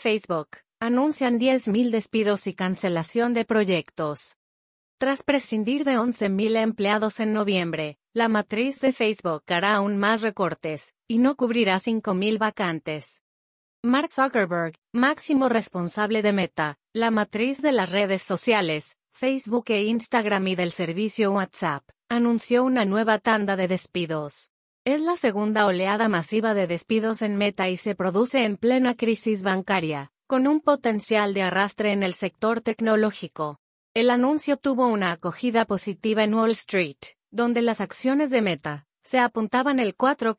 Facebook, anuncian 10.000 despidos y cancelación de proyectos. Tras prescindir de 11.000 empleados en noviembre, la matriz de Facebook hará aún más recortes, y no cubrirá 5.000 vacantes. Mark Zuckerberg, máximo responsable de Meta, la matriz de las redes sociales, Facebook e Instagram y del servicio WhatsApp, anunció una nueva tanda de despidos. Es la segunda oleada masiva de despidos en Meta y se produce en plena crisis bancaria, con un potencial de arrastre en el sector tecnológico. El anuncio tuvo una acogida positiva en Wall Street, donde las acciones de Meta se apuntaban el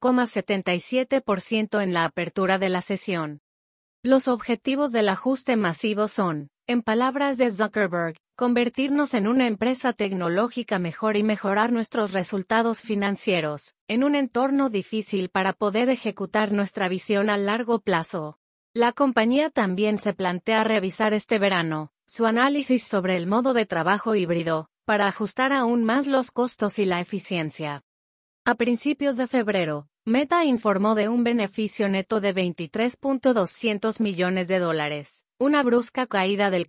4,77% en la apertura de la sesión. Los objetivos del ajuste masivo son, en palabras de Zuckerberg, convertirnos en una empresa tecnológica mejor y mejorar nuestros resultados financieros, en un entorno difícil para poder ejecutar nuestra visión a largo plazo. La compañía también se plantea revisar este verano su análisis sobre el modo de trabajo híbrido, para ajustar aún más los costos y la eficiencia. A principios de febrero, Meta informó de un beneficio neto de $23.200 millones, una brusca caída del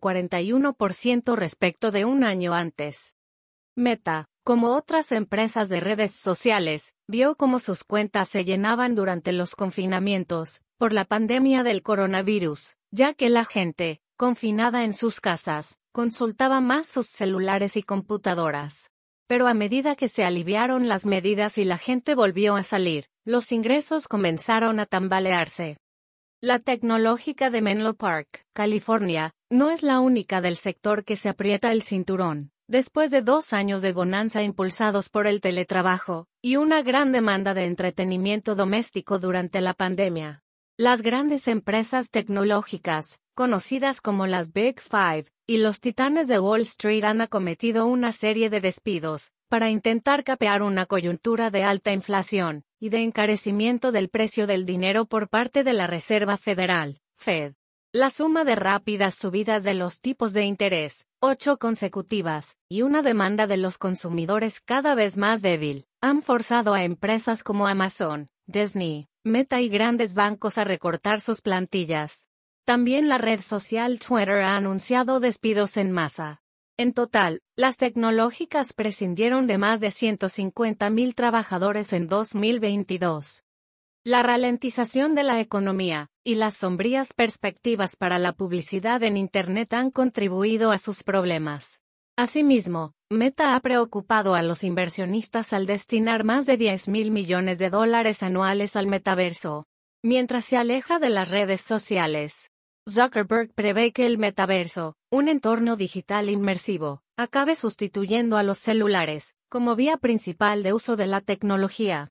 41% respecto de un año antes. Meta, como otras empresas de redes sociales, vio cómo sus cuentas se llenaban durante los confinamientos, por la pandemia del coronavirus, ya que la gente, confinada en sus casas, consultaba más sus celulares y computadoras. Pero a medida que se aliviaron las medidas y la gente volvió a salir, los ingresos comenzaron a tambalearse. La tecnológica de Menlo Park, California, no es la única del sector que se aprieta el cinturón, después de 2 años de bonanza impulsados por el teletrabajo, y una gran demanda de entretenimiento doméstico durante la pandemia. Las grandes empresas tecnológicas, conocidas como las Big Five, y los titanes de Wall Street han acometido una serie de despidos, para intentar capear una coyuntura de alta inflación, y de encarecimiento del precio del dinero por parte de la Reserva Federal, Fed. La suma de rápidas subidas de los tipos de interés, 8 consecutivas, y una demanda de los consumidores cada vez más débil, han forzado a empresas como Amazon, Disney, Meta y grandes bancos a recortar sus plantillas. También la red social Twitter ha anunciado despidos en masa. En total, las tecnológicas prescindieron de más de 150.000 trabajadores en 2022. La ralentización de la economía y las sombrías perspectivas para la publicidad en Internet han contribuido a sus problemas. Asimismo, Meta ha preocupado a los inversionistas al destinar más de $10.000 millones anuales al metaverso, mientras se aleja de las redes sociales. Zuckerberg prevé que el metaverso, un entorno digital inmersivo, acabe sustituyendo a los celulares, como vía principal de uso de la tecnología.